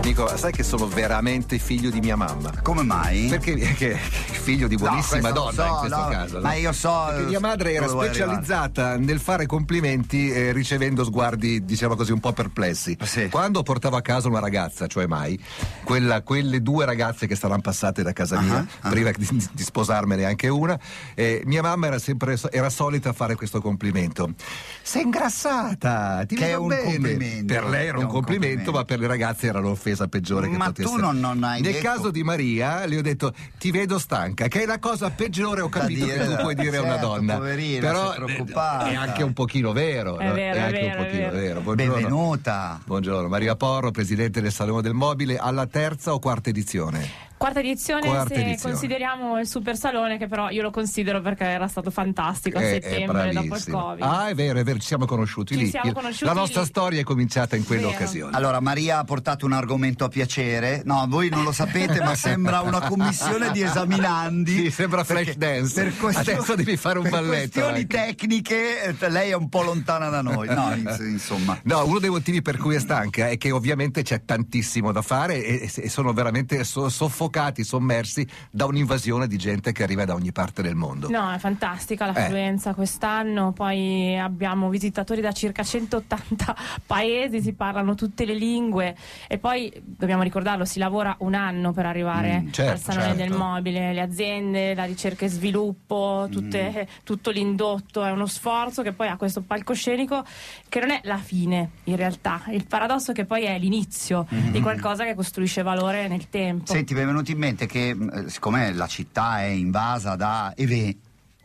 Nico, sai che sono veramente figlio di mia mamma? Come mai? Perché figlio di buonissima donna in questo caso. No? Ma io so. Perché mia madre era specializzata nel fare complimenti ricevendo sguardi, diciamo così, un po' perplessi. Sì. Quando portavo a casa una ragazza, cioè mai, quelle due ragazze che saranno passate da casa mia, prima di sposarmene anche una, mia mamma era solita fare questo complimento. Sei ingrassata, ti vedo bene. Complimento. Per lei era un complimento, ma per le ragazze era l'offesa peggiore che potesse. Ma tu non hai Nel detto... caso di Maria le ho detto ti vedo stanca, che è la cosa peggiore, ho capito, che tu puoi dire a una donna. Poverina, però preoccupata. è anche un pochino vero. È vero. Buongiorno. Benvenuta. Buongiorno, Maria Porro, presidente del Salone del Mobile, alla terza o quarta edizione? Quarta edizione. Consideriamo il Super Salone, che però io lo considero perché era stato fantastico a settembre dopo il Covid. Ah, è vero, ci siamo conosciuti la nostra storia è cominciata in quell'occasione. Allora, Maria ha portato un argomento a piacere. No, voi non lo sapete, ma sembra una commissione di esaminandi. Sì, sembra flash dance. Adesso devi fare un balletto. Per questioni tecniche, lei è un po' lontana da noi. No, insomma. No, uno dei motivi per cui è stanca è che ovviamente c'è tantissimo da fare e sono veramente soffocati, sommersi da un'invasione di gente che arriva da ogni parte del mondo. No, è fantastica l'affluenza quest'anno, poi abbiamo visitatori da circa 180 paesi, si parlano tutte le lingue e poi dobbiamo ricordarlo, si lavora un anno per arrivare al Salone del Mobile, le aziende, la ricerca e sviluppo, tutto l'indotto, è uno sforzo che poi ha questo palcoscenico che non è la fine in realtà, il paradosso è che poi è l'inizio di qualcosa che costruisce valore nel tempo. Senti, mi è venuto in mente che siccome la città è invasa da eventi,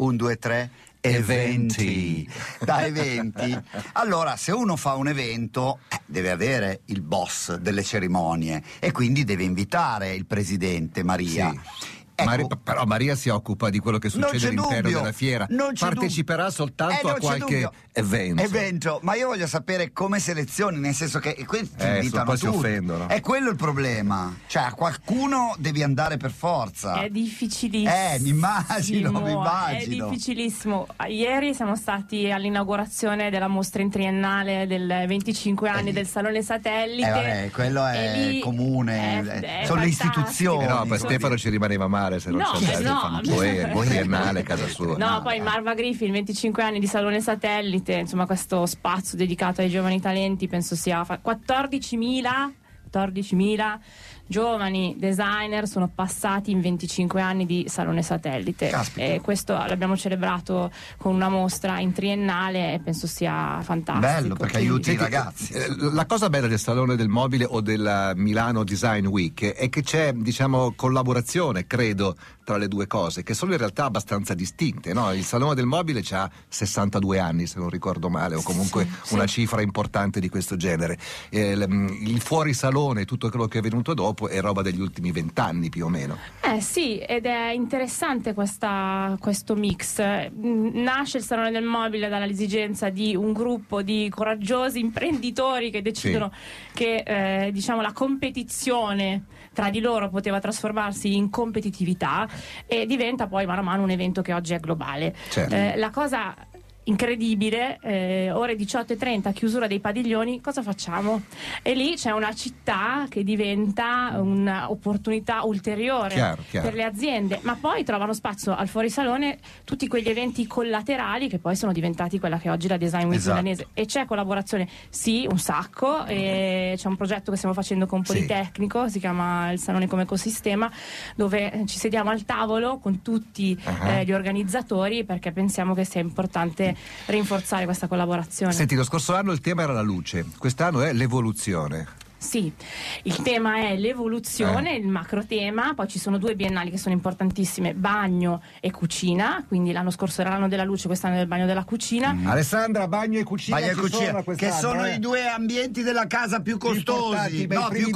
da eventi, allora se uno fa un evento deve avere il boss delle cerimonie e quindi deve invitare il presidente Maria. Sì. Ecco, però Maria si occupa di quello che succede all'interno della fiera, parteciperà soltanto a qualche evento. Ma io voglio sapere come selezioni, nel senso che questi invitano poi tutti. Si offendono. È quello il problema, cioè a qualcuno devi andare per forza. È difficilissimo. Mi immagino. È difficilissimo. Ieri siamo stati all'inaugurazione della mostra in triennale del 25 anni del Salone Satellite. Quello è comune, sono le istituzioni. No, poi Stefano ci rimaneva male se non c'è triennale a casa sua. No, poi Marva Griffin, 25 anni di Salone Satellite, insomma questo spazio dedicato ai giovani talenti penso sia 14.000 giovani designer sono passati in 25 anni di Salone Satellite. E questo l'abbiamo celebrato con una mostra in triennale e penso sia fantastico. Bello, perché aiuti i ragazzi. La cosa bella del Salone del Mobile o della Milano Design Week è che c'è, diciamo, collaborazione, credo, tra le due cose, che sono in realtà abbastanza distinte, no? Il Salone del Mobile ha 62 anni, se non ricordo male, o comunque una cifra importante di questo genere. Il fuorisalone, tutto quello che è venuto dopo, è roba degli ultimi 20 anni più o meno. Sì, ed è interessante questo mix. Nasce il Salone del Mobile dall'esigenza di un gruppo di coraggiosi imprenditori che decidono che diciamo la competizione tra di loro poteva trasformarsi in competitività e diventa poi mano a mano un evento che oggi è globale. La cosa incredibile, ore 18:30, chiusura dei padiglioni, cosa facciamo? E lì c'è una città che diventa un'opportunità ulteriore per le aziende, ma poi trovano spazio al fuorisalone tutti quegli eventi collaterali che poi sono diventati quella che è oggi la Design Week milanese. E c'è collaborazione, un sacco, e c'è un progetto che stiamo facendo con Politecnico, si chiama il Salone come Ecosistema, dove ci sediamo al tavolo con tutti gli organizzatori, perché pensiamo che sia importante rinforzare questa collaborazione. Senti, lo scorso anno il tema era la luce, quest'anno è l'evoluzione. Sì, il tema è l'evoluzione, il macro tema, poi ci sono due biennali che sono importantissime, bagno e cucina, quindi l'anno scorso era l'anno della luce, quest'anno è il bagno della cucina. Alessandra, bagno e cucina, che sono i due ambienti della casa più costosi,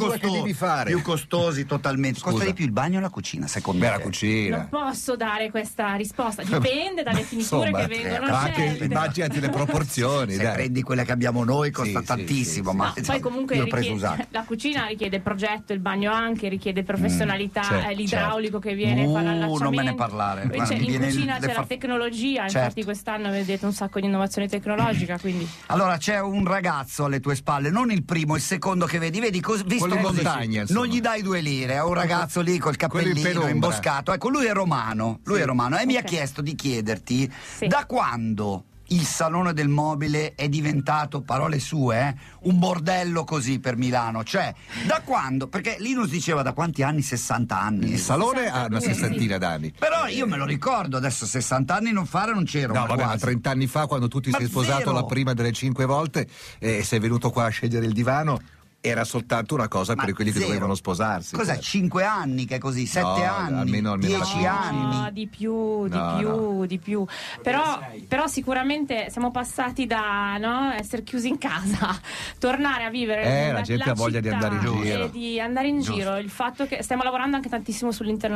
più costosi totalmente. Costa di più il bagno o la cucina, secondo me? La cucina. Non posso dare questa risposta, dipende dalle finiture che vengono scelte. Immaginati le proporzioni. Se prendi quelle che abbiamo noi costa tantissimo, ma poi comunque io ho preso usato. La cucina richiede progetto, il bagno anche, richiede professionalità, l'idraulico che viene, fa l'allacciamento. Non me ne parlare. In cucina c'è la tecnologia, infatti quest'anno vedete un sacco di innovazione tecnologica. Quindi. Allora c'è un ragazzo alle tue spalle, non il primo, il secondo che vedi visto in montagna, non gli dai 2 lire, è un ragazzo lì col cappellino imboscato. Ecco, lui è romano, e mi ha chiesto di chiederti da quando il Salone del Mobile è diventato, parole sue, un bordello così per Milano. Cioè, da quando? Perché Linus diceva da quanti anni? 60 anni. Il Salone ha una sessantina d'anni. Però io me lo ricordo, adesso 60 anni non c'ero. No, vabbè, ma 30 anni fa, quando tu ti sei sposato la prima delle 5 volte e sei venuto qua a scegliere il divano, era soltanto una cosa per quelli che dovevano sposarsi. Cos'è? 5 anni che è così? 7 anni? Almeno 10 anni? No, di più. Però sicuramente siamo passati da essere chiusi in casa, tornare a vivere la gente ha voglia di andare in giro. Di andare in giro. Il fatto che stiamo lavorando anche tantissimo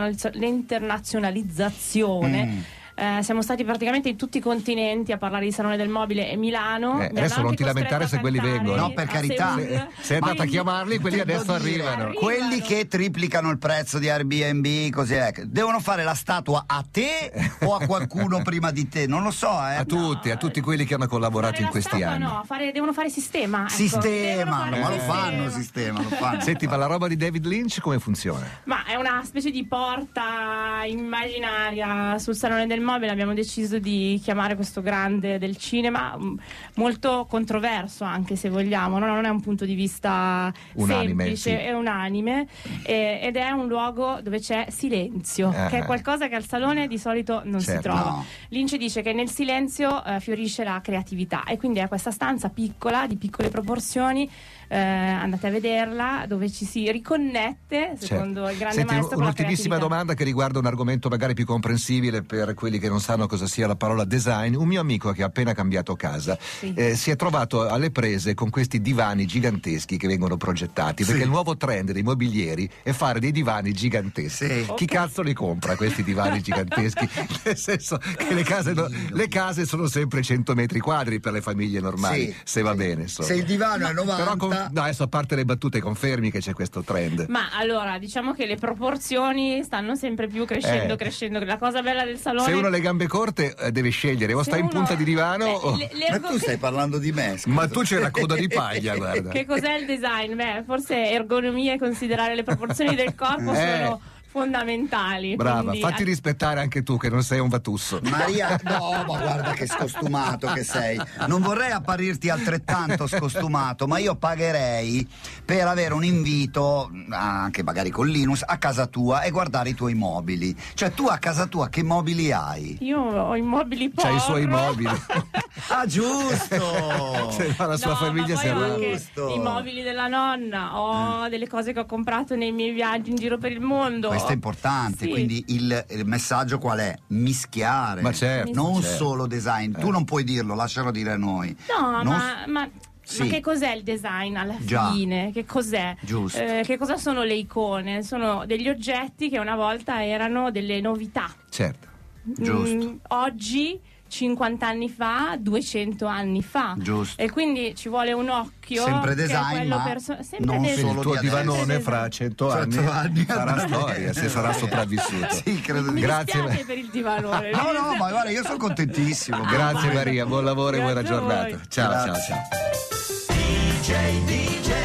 sull'internazionalizzazione. Siamo stati praticamente in tutti i continenti a parlare di Salone del Mobile e Milano. Adesso non ti lamentare se quelli vengono. No, per carità. Sei andato a chiamarli, quelli adesso arrivano. Quelli che triplicano il prezzo di Airbnb, così devono fare la statua a te o a qualcuno prima di te? Non lo so, A tutti quelli che hanno collaborato in questi anni. No, devono fare sistema. Sistema, ma lo fanno sistema, lo fanno. Senti, ma la roba di David Lynch come funziona? Ma è una specie di porta immaginaria sul Salone del Mobile. Abbiamo deciso di chiamare questo grande del cinema, molto controverso anche se vogliamo, non è un punto di vista semplice, è unanime, ed è un luogo dove c'è silenzio, che è qualcosa che al Salone di solito non si trova. No. Lynch dice che nel silenzio fiorisce la creatività, e quindi è questa stanza piccola, di piccole proporzioni. Andate a vederla, dove ci si riconnette secondo il grande maestro. Un'ultimissima domanda che riguarda un argomento magari più comprensibile per quelli che non sanno cosa sia la parola design. Un mio amico che ha appena cambiato casa si è trovato alle prese con questi divani giganteschi che vengono progettati, perché il nuovo trend dei mobilieri è fare dei divani giganteschi. Chi cazzo li compra questi divani giganteschi? Nel senso che le case sono sempre 100 metri quadri per le famiglie normali, se va bene, insomma. Se il divano è 90. Però adesso, a parte le battute, confermi che c'è questo trend? Ma allora, diciamo che le proporzioni stanno sempre più crescendo. La cosa bella del Salone, se uno ha le gambe corte deve scegliere, o sta in punta di divano ma tu stai parlando di me, scusa. Ma tu c'hai la coda di paglia, guarda. Che cos'è il design? Forse ergonomia e considerare le proporzioni del corpo sono fondamentali. Brava, quindi fatti rispettare anche tu che non sei un vatusso. Maria, no, ma guarda che scostumato che sei. Non vorrei apparirti altrettanto scostumato, ma io pagherei per avere un invito, anche magari con Linus, a casa tua e guardare i tuoi mobili. Cioè, tu a casa tua che mobili hai? Io ho i mobili porro. C'hai i suoi mobili. Ah, giusto! La sua famiglia si i mobili della nonna, ho delle cose che ho comprato nei miei viaggi in giro per il mondo. Questo è importante, quindi il messaggio qual è? Mischiare, ma certo, non solo design. Tu non puoi dirlo, lascialo dire a noi. No, ma che cos'è il design alla fine? Che cos'è? Giusto. Che cosa sono le icone? Sono degli oggetti che una volta erano delle novità. Certo. Giusto. Oggi 50 anni fa, 200 anni fa. Giusto. E quindi ci vuole un occhio. Sempre design, ma non solo il tuo divanone fra 100 anni farà storia, se sarà sopravvissuto. Sì, credo Mi Grazie dispiace per il divanone. No, ma guarda, io sono contentissimo. Grazie Maria, buon lavoro e buona giornata. Ciao. DJ